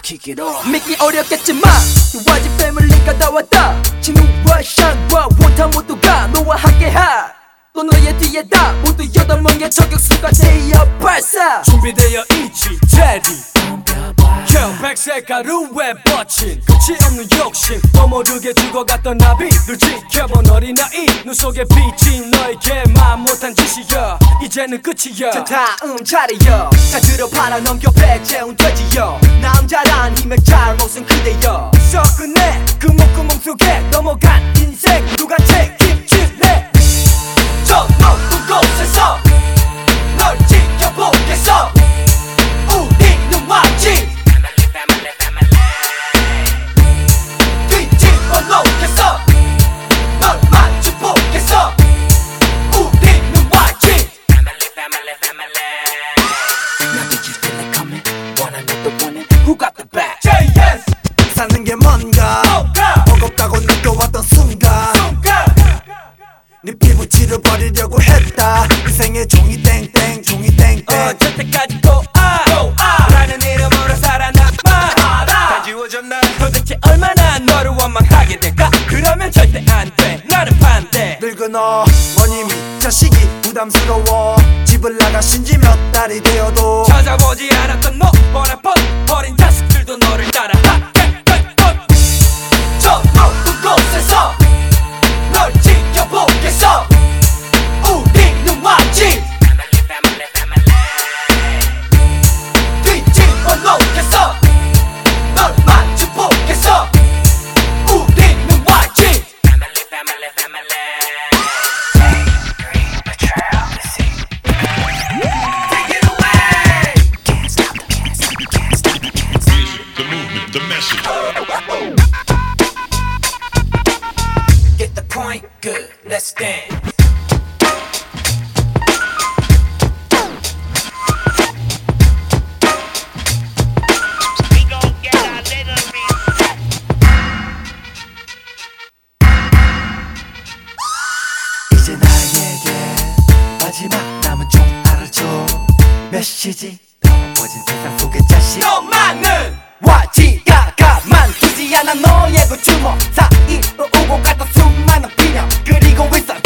kick it off. 믿기 어렵겠지만 YG 패밀리가 다 왔다. 진우와 샤과 원타 모두가 너와 함께하. 또 너의 뒤에다 모두 8명의 저격수가 되어 발사. 준비되어 있지 제디 형 백색 가루에 뻗친 끝이 없는 욕심 또 모르게 죽어갔던 나비를 지켜본 어린아이 눈 속에 비친 너에게 맘 못한 짓이여 이제는 끝이여. 자 다음 차례여 잘 들어봐라 넘겨 배째운 돼지여 남자란 힘의 잘못은 그대여 썩은내 그 목구멍 속에 넘어간 인생 누가 책임질래. 저 높은 곳에서 널 지켜보겠어. 우리는 YG 뒤집어 놓겠어. 널 마주보겠어. 우리는 YG Now do you feel it coming? Wanna know the one and who got the back? JS 사는 게 뭔가 버겁다고 느껴왔던 순간 네 피부 찌르버리려고 했다. 인생의 종이 땡땡 종이 땡땡 어쩔 때까지 라는 이름으로 살아남아 다 지워졌나 도대체 얼마나 너를 원망하게 될까. 그러면 절대 안돼 나는 반대. 늙은 어머님이 자식이 부담스러워 집을 나가신 지 몇 달이 되어도 찾아보지 않았던 너 버린 자식들도 너를 따라 저 높은 곳에서 널 지켜보겠어. 우리는 YG 뒤집어 놓겠어. 널 마주보겠어. 우리는 YG Take it away. Can't stop the The movement, the message. Get the point, good, let's dance. We gon' get a little bit. 이제 나에게 마지막 남은 좀 알아줘. 메시지 더워진 세상 속의 자식 너만은 YG가 가만두지 않아. 너의 그 주먹 사이로 오고 갔던 수많은 비명 그리고 일상